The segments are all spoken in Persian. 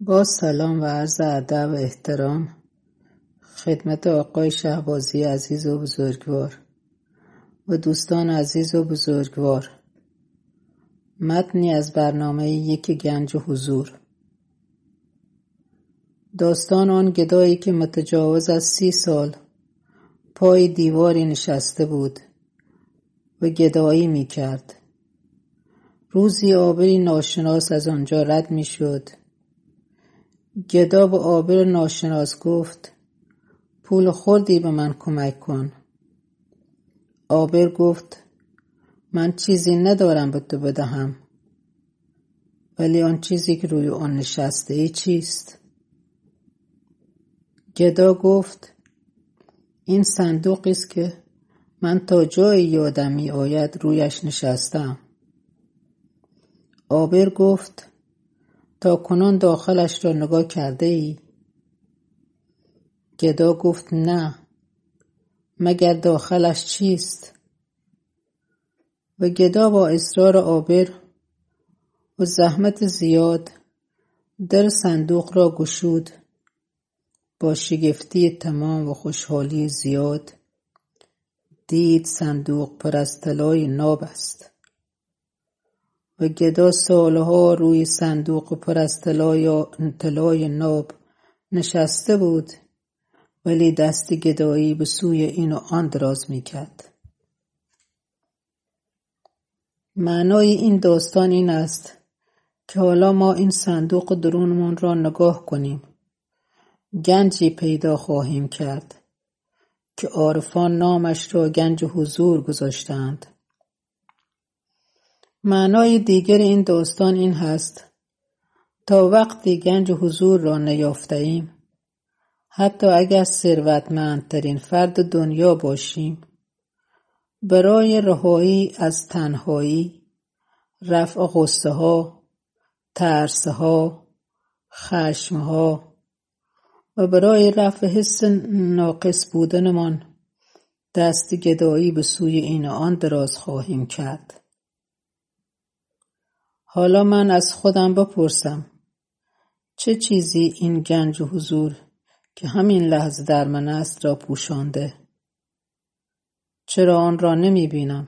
با سلام و عرض ادب و احترام خدمت آقای شهبازی عزیز و بزرگوار و دوستان عزیز و بزرگوار. متنی از برنامه یک گنج حضور. داستان آن گدایی که متجاوز از 30 سال پای دیواری نشسته بود و گدایی می کرد. روزی آبری ناشناس از آنجا رد می شد. گدا به آبر ناشناس گفت: پول خوردی به من کمک کن. آبر گفت: من چیزی ندارم به تو بدهم، ولی آن چیزی که روی آن نشسته ای چیست؟ گدا گفت: این صندوقی است که من تا جایی یادم می آید رویش نشستم. آبر گفت: تا کنون داخلش را نگاه کرده ای؟ گدا گفت: نه، مگر داخلش چیست؟ و گدا با اصرار آبر و زحمت زیاد در صندوق را گشود. با شگفتی تمام و خوشحالی زیاد دید صندوق پر از طلای ناب است. و گدا سالها روی صندوق پر از طلای ناب نشسته بود، ولی دست گدایی به سوی این و آن دراز می‌کرد. معنای این داستان این است که حالا ما این صندوق درونمان را نگاه کنیم. گنجی پیدا خواهیم کرد که عارفان نامش را گنج حضور گذاشتند. معنای دیگر این داستان این هست: تا وقتی گنج حضور را نیافته‌ایم، حتی اگر ثروتمندترین فرد دنیا باشیم، برای رهایی از تنهایی، رفع غصه ها، ترس ها، خشم ها و برای رفع حس ناقص بودنمان دست گدایی به سوی این و آن دراز خواهیم کرد. حالا من از خودم بپرسم: چه چیزی این گنج حضور که همین لحظه در من است را پوشانده؟ چرا آن را نمی بینم؟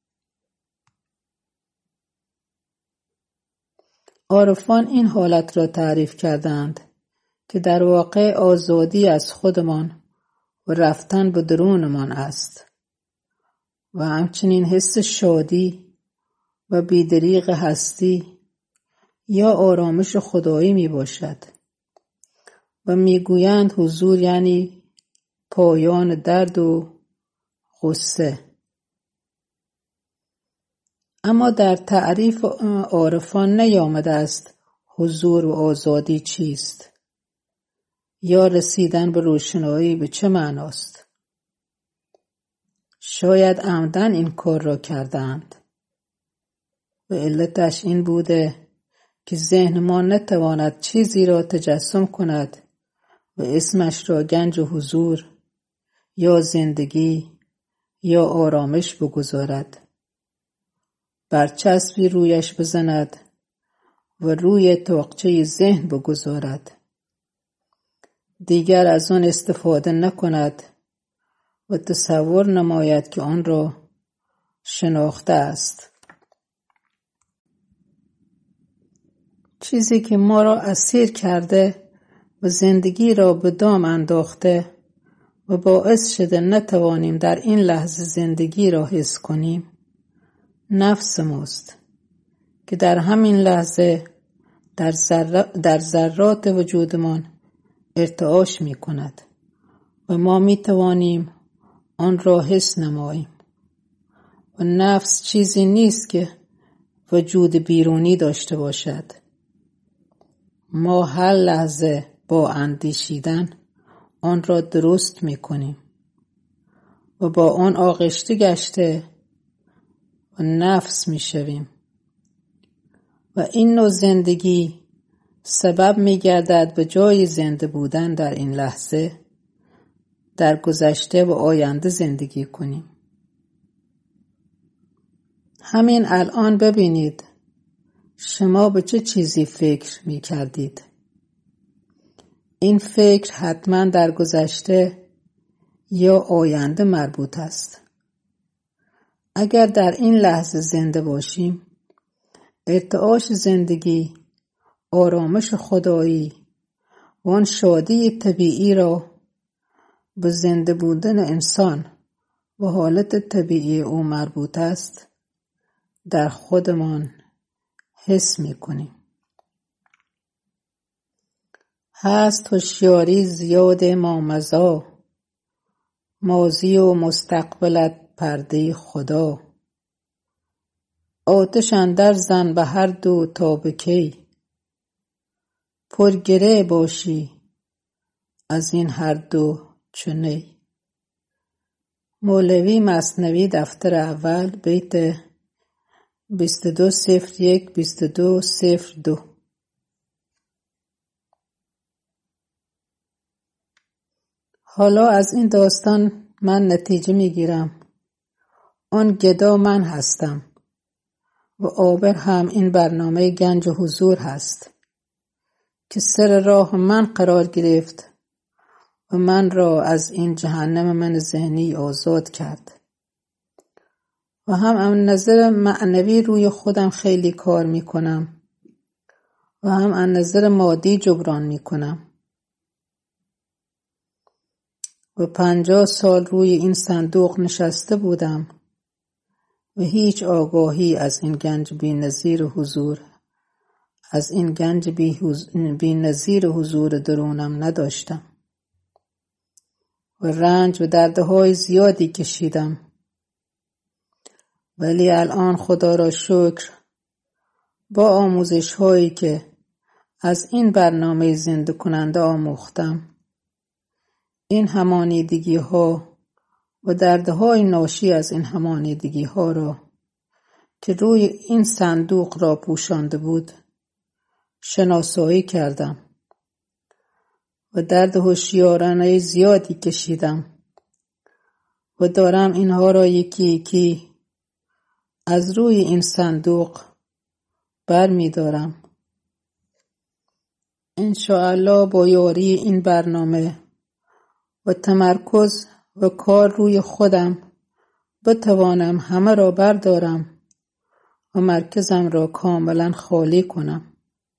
عارفان این حالت را تعریف کردند که در واقع آزادی از خودمان و رفتن به درونمان است و همچنین حس شادی و بیدریغ هستی یا آرامش خدایی می باشد. و می گویند حضور یعنی پایان درد و غصه. اما در تعریف عارفان نیامده است حضور و آزادی چیست یا رسیدن به روشنایی به چه معناست. شاید عمدن این کار را کردند و علتش این بوده که ذهن ما نتواند چیزی را تجسم کند و اسمش را گنج حضور یا زندگی یا آرامش بگذارد، برچسبی رویش بزند و روی طاقچه ذهن بگذارد، دیگر از آن استفاده نکند و تصور نماید که آن را شناخته است. چیزی که ما را اسیر کرده و زندگی را به دام انداخته و باعث شده نتوانیم در این لحظه زندگی را حس کنیم، نفس ماست که در همین لحظه در ذرات وجودمان ارتعاش می کند و ما می توانیم آن را حس نماییم. و نفس چیزی نیست که وجود بیرونی داشته باشد. ما هر لحظه با اندیشیدن آن را درست می کنیم و با آن آغشته گشته و نفس می شویم. و این نوع زندگی سبب می گردد به جای زنده بودن در این لحظه، در گذشته و آینده زندگی کنیم. همین الان ببینید شما به چه چیزی فکر می کردید. این فکر حتما در گذشته یا آینده مربوط است. اگر در این لحظه زنده باشیم، ارتعاش زندگی، آرامش خدایی و آن شادی طبیعی را به زنده بودن انسان و حالت طبیعی او مربوط است در خودمان حس می‌کنیم. هست هوشیاری زیاد مامضی، ماضی و مستقبلت پرده خدا. آتش اندر زن به هر دو تا به کی، پرگره باشی از این هر دو چو نی. مولوی مثنوی دفتر اول بیت 2201 2202. حالا از این داستان من نتیجه میگیرم آن گدا من هستم و عابر هم این برنامه گنج حضور هست که سر راه من قرار گرفت و من را از این جهنم من ذهنی آزاد کرد و هم از نظر معنوی روی خودم خیلی کار میکنم و هم از نظر مادی جبران میکنم و 50 سال روی این صندوق نشسته بودم و هیچ آگاهی از این گنج بی نظیر حضور بی نظیر حضور درونم نداشتم و رنج و دردهای زیادی کشیدم. ولی الان خدا را شکر با آموزش هایی که از این برنامه زنده کننده آموختم، این همانیدگی ها و دردهای ناشی از این همانیدگی ها را که روی این صندوق را پوشانده بود شناسایی کردم و درد هوشیارانه زیادی کشیدم و دارم اینها را یکی یکی از روی این صندوق بر می دارم. انشاءالله با یاری این برنامه و تمرکز و کار روی خودم بتوانم همه را بردارم و مرکزم را کاملا خالی کنم.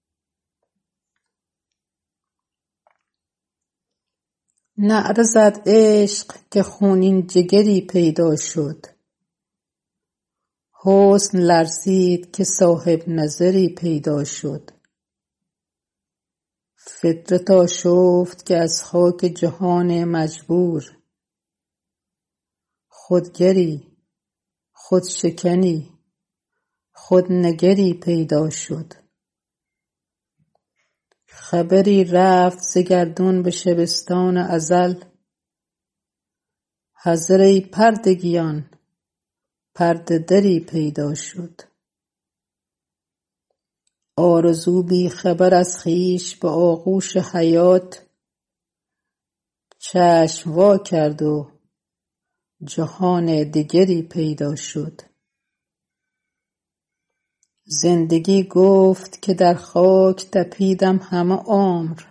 نعره زد عشق که خونین جگری پیدا شد، حسن لرزید که صاحب نظری پیدا شد. فطرت آشفت که از خاک جهان مجبور، خودگری، خودشکنی، خودنگری پیدا شد. خبری رفت ز گردون به شبستان ازل، حذر ای پردگیان پرده دری پیدا شد. آرزو بی خبر از خویش به آغوش حیات، چشم وا کرد و جهان دیگری پیدا شد. زندگی گفت که در خاک تپیدم همه عمر،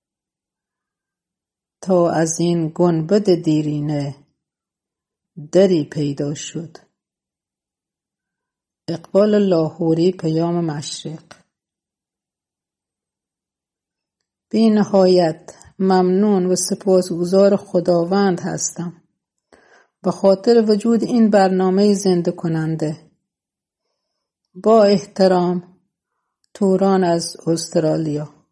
تا از این گنبد دیرینه دری پیدا شد. اقبال لاهوری، پیام مشرق. بی نهایت ممنون و سپاسگزار خداوند هستم به خاطر وجود این برنامه زنده کننده. با احترام، توران از استرالیا.